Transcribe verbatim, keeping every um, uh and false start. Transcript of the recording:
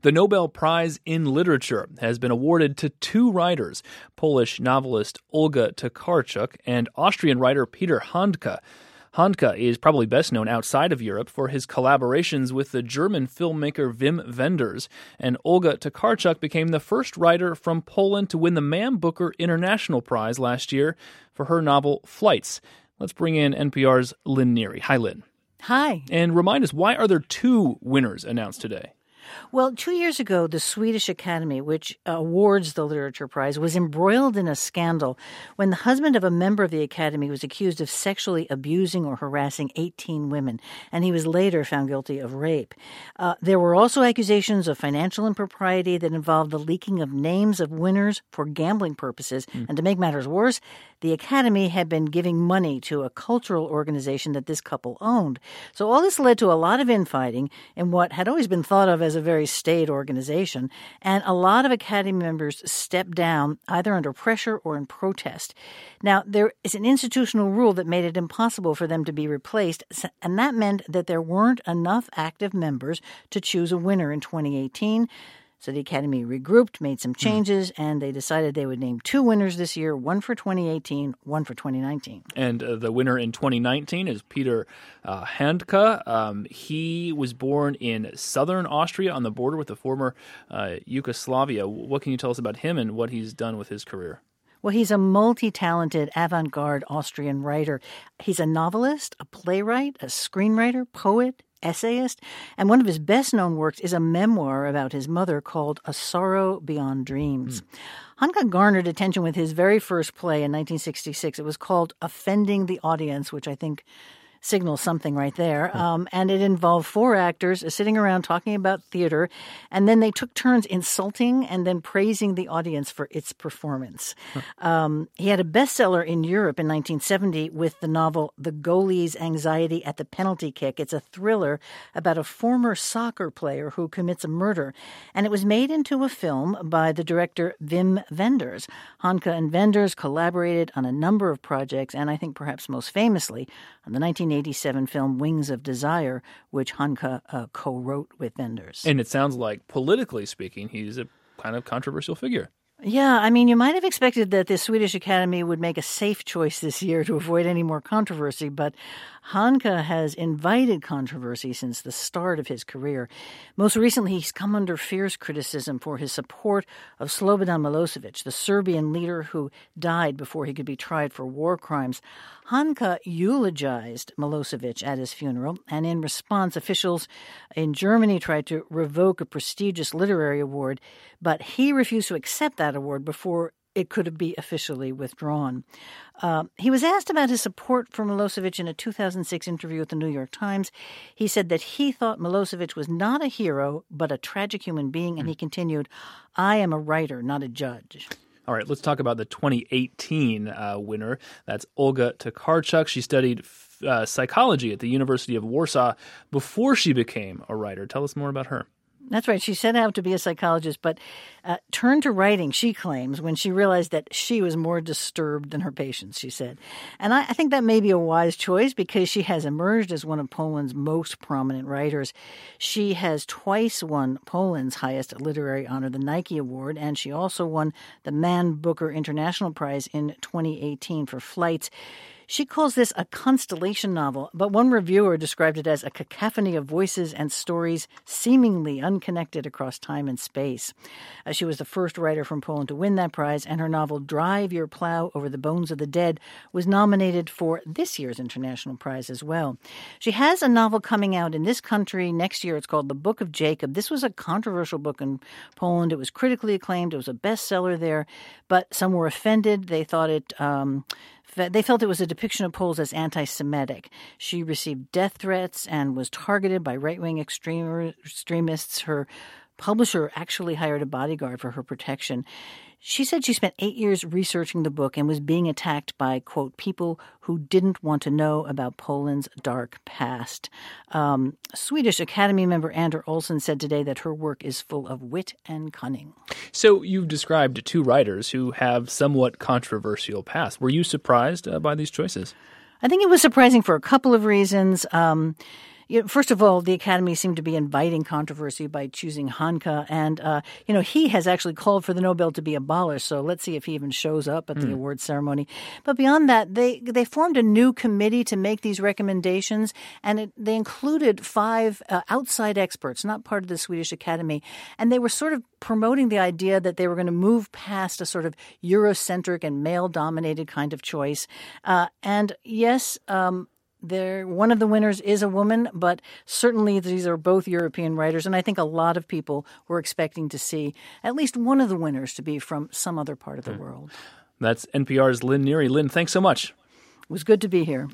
The Nobel Prize in Literature has been awarded to two writers, Polish novelist Olga Tokarczuk and Austrian writer Peter Handke. Handke is probably best known outside of Europe for his collaborations with the German filmmaker Wim Wenders, and Olga Tokarczuk became the first writer from Poland to win the Man Booker International Prize last year for her novel Flights. Let's bring in N P R's Lynn Neary. Hi, Lynn. Hi. And remind us, why are there two winners announced today? Well, two years ago, the Swedish Academy, which awards the Literature Prize, was embroiled in a scandal when the husband of a member of the Academy was accused of sexually abusing or harassing eighteen women, and he was later found guilty of rape. Uh, there were also accusations of financial impropriety that involved the leaking of names of winners for gambling purposes. Mm. And to make matters worse, the Academy had been giving money to a cultural organization that this couple owned. So all this led to a lot of infighting in what had always been thought of as a very staid organization, and a lot of Academy members stepped down either under pressure or in protest. Now, there is an institutional rule that made it impossible for them to be replaced, and that meant that there weren't enough active members to choose a winner in twenty eighteen. So the Academy regrouped, made some changes, mm. and they decided they would name two winners this year, one for twenty eighteen, one for twenty nineteen. And uh, the winner in twenty nineteen is Peter uh, Handke. Um, he was born in southern Austria on the border with the former uh, Yugoslavia. What can you tell us about him and what he's done with his career? Well, he's a multi-talented, avant-garde Austrian writer. He's a novelist, a playwright, a screenwriter, poet, essayist, and one of his best-known works is a memoir about his mother called A Sorrow Beyond Dreams. Mm. Handke garnered attention with his very first play in nineteen sixty-six. It was called Offending the Audience, which I think signals something right there. Um, and it involved four actors sitting around talking about theater, and then they took turns insulting and then praising the audience for its performance. Um, he had a bestseller in Europe in nineteen seventy with the novel The Goalie's Anxiety at the Penalty Kick. It's a thriller about a former soccer player who commits a murder, and it was made into a film by the director Wim Wenders. Handke and Wenders collaborated on a number of projects, and I think perhaps most famously on the nineteen eighty-seven film Wings of Desire, which Handke uh, co-wrote with Wenders. And it sounds like, politically speaking, he's a kind of controversial figure. Yeah, I mean, you might have expected that the Swedish Academy would make a safe choice this year to avoid any more controversy, but Handke has invited controversy since the start of his career. Most recently, he's come under fierce criticism for his support of Slobodan Milosevic, the Serbian leader who died before he could be tried for war crimes. Handke eulogized Milosevic at his funeral, and in response, officials in Germany tried to revoke a prestigious literary award, but he refused to accept that award before it could be officially withdrawn. Uh, he was asked about his support for Milosevic in a two thousand six interview with the New York Times. He said that he thought Milosevic was not a hero, but a tragic human being, and he continued, "I am a writer, not a judge." All right, let's talk about the twenty eighteen uh, winner. That's Olga Tokarczuk. She studied uh, psychology at the University of Warsaw before she became a writer. Tell us more about her. That's right. She set out to be a psychologist, but uh, turned to writing, she claims, when she realized that she was more disturbed than her patients, she said. And I, I think that may be a wise choice because she has emerged as one of Poland's most prominent writers. She has twice won Poland's highest literary honor, the Nike Award, and she also won the Man Booker International Prize in twenty eighteen for Flights. She calls this a constellation novel, but one reviewer described it as a cacophony of voices and stories seemingly unconnected across time and space. Uh, she was the first writer from Poland to win that prize, and her novel Drive Your Plow Over the Bones of the Dead was nominated for this year's International Prize as well. She has a novel coming out in this country next year. It's called The Book of Jacob. This was a controversial book in Poland. It was critically acclaimed. It was a bestseller there, but some were offended. They thought it... Um, They felt it was a depiction of Poles as anti-Semitic. She received death threats and was targeted by right-wing extreme, extremists. Her publisher actually hired a bodyguard for her protection. She said she spent eight years researching the book and was being attacked by, quote, people who didn't want to know about Poland's dark past. Um, Swedish Academy member Ander Olsen said today that her work is full of wit and cunning. So you've described two writers who have somewhat controversial pasts. Were you surprised uh, by these choices? I think it was surprising for a couple of reasons. Um you know, first of all, the Academy seemed to be inviting controversy by choosing Hanke. And, uh, you know, he has actually called for the Nobel to be abolished. So let's see if he even shows up at the mm. award ceremony. But beyond that, they, they formed a new committee to make these recommendations. And it, they included five uh, outside experts, not part of the Swedish Academy. And they were sort of promoting the idea that they were going to move past a sort of Eurocentric and male-dominated kind of choice. Uh, and yes, um, there one of the winners is a woman, but certainly these are both European writers. And I think a lot of people were expecting to see at least one of the winners to be from some other part of the mm. world. That's N P R's Lynn Neary. Lynn, thanks so much. It was good to be here.